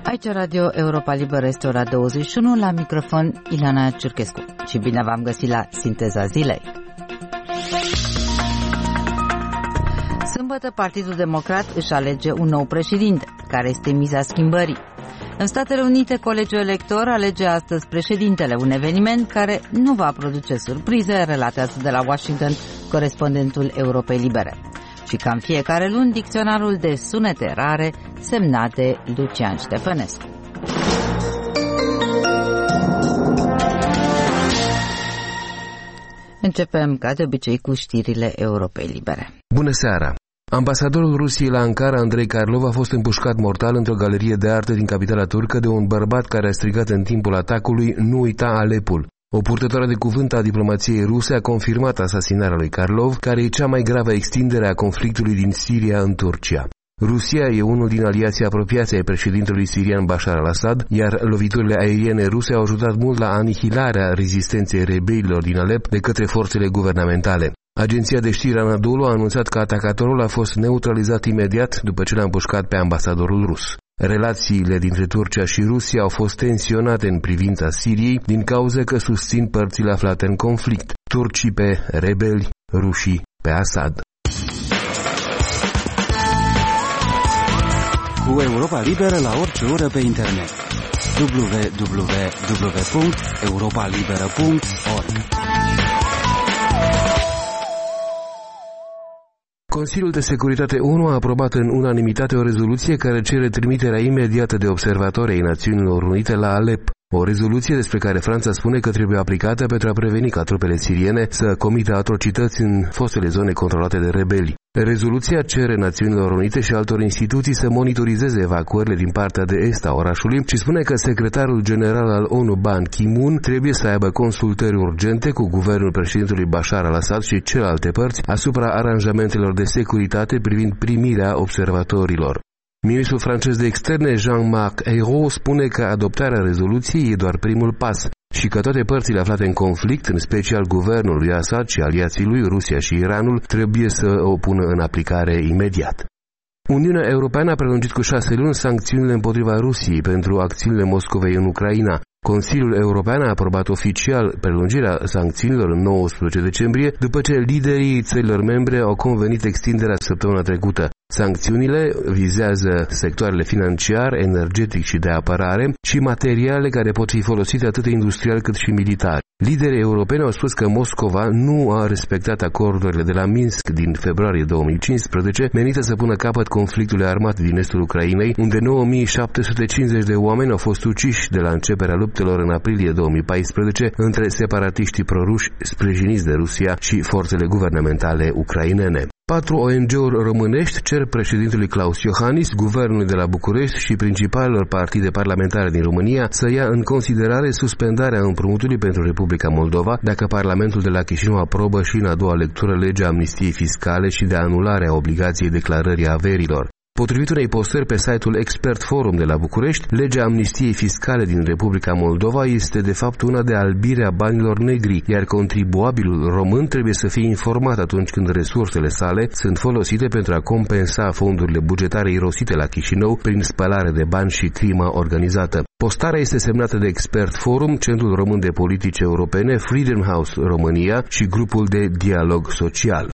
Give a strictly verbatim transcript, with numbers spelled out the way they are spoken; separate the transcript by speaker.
Speaker 1: Aici Radio Europa Liberă, este ora douăzeci și unu, la microfon Ileana Ciurchescu și bine v-am găsit la Sinteza Zilei. Sâmbătă, Partidul Democrat își alege un nou președinte, care este miza schimbării. În Statele Unite, Colegiul Elector alege astăzi președintele, un eveniment care nu va produce surprize, relatează de la Washington corespondentul Europei Libere. Și ca în fiecare luni, dicționarul de sunete rare semnat de Lucian Ștefănescu. Începem, ca de obicei, cu știrile Europei Libere.
Speaker 2: Bună seara! Ambasadorul Rusiei la Ankara, Andrei Karlov, a fost împușcat mortal într-o galerie de artă din capitala turcă de un bărbat care a strigat în timpul atacului "Nu uita Alepul". O purtătoare de cuvânt a diplomației ruse a confirmat asasinarea lui Karlov, care e cea mai gravă extindere a conflictului din Siria în Turcia. Rusia e unul din aliații apropiați ai președintelui sirian Bashar al-Assad, iar loviturile aeriene ruse au ajutat mult la anihilarea rezistenței rebelilor din Alep de către forțele guvernamentale. Agenția de știri Anadolu a anunțat că atacatorul a fost neutralizat imediat după ce l-a împușcat pe ambasadorul rus. Relațiile dintre Turcia și Rusia au fost tensionate în privința Siriei din cauza că susțin părțile aflate în conflict, turcii pe rebeli, rușii pe Assad.
Speaker 3: Cu Europa Liberă la orice oră pe internet. w w w punct europa liberă punct org.
Speaker 2: Consiliul de Securitate O N U a aprobat în unanimitate o rezoluție care cere trimiterea imediată de observatori ai Națiunilor Unite la Alep. O rezoluție despre care Franța spune că trebuie aplicată pentru a preveni ca trupele siriene să comită atrocități în fostele zone controlate de rebeli. Rezoluția cere Națiunilor Unite și altor instituții să monitorizeze evacuările din partea de est a orașului și spune că secretarul general al O N U, Ban Ki-moon, trebuie să aibă consultări urgente cu guvernul președintelui Bashar al-Assad și celelalte părți asupra aranjamentelor de securitate privind primirea observatorilor. Ministrul francez de externe, Jean-Marc Ayrault, spune că adoptarea rezoluției e doar primul pas și că toate părțile aflate în conflict, în special guvernul lui Assad și aliații lui, Rusia și Iranul, trebuie să o pună în aplicare imediat. Uniunea Europeană a prelungit cu șase luni sancțiunile împotriva Rusiei pentru acțiunile Moscovei în Ucraina. Consiliul European a aprobat oficial prelungirea sancțiunilor în nouăsprezece decembrie, după ce liderii țărilor membre au convenit extinderea săptămâna trecută. Sancțiunile vizează sectoarele financiar, energetic și de apărare și materiale care pot fi folosite atât industrial cât și militar. Liderii europeni au spus că Moscova nu a respectat acordurile de la Minsk din februarie două mii cincisprezece, menite să pună capăt conflictului armat din estul Ucrainei, unde nouă mii șapte sute cincizeci de oameni au fost uciși de la începerea luptelor în aprilie două mii paisprezece între separatiștii proruși sprijiniți de Rusia și forțele guvernamentale ucrainene. Patru O N G-uri românești cer președintelui Klaus Iohannis, guvernului de la București și principalelor partide parlamentare din România să ia în considerare suspendarea împrumutului pentru Republica Moldova dacă Parlamentul de la Chișinău aprobă și în a doua lectură legea amnistiei fiscale și de anulare a obligației declarării averilor. Potrivit unei postări pe site-ul Expert Forum de la București, legea amnistiei fiscale din Republica Moldova este de fapt una de albire a banilor negri, iar contribuabilul român trebuie să fie informat atunci când resursele sale sunt folosite pentru a compensa fondurile bugetare irosite la Chișinău prin spălare de bani și crimă organizată. Postarea este semnată de Expert Forum, Centrul Român de Politici Europene, Freedom House România și grupul de dialog social.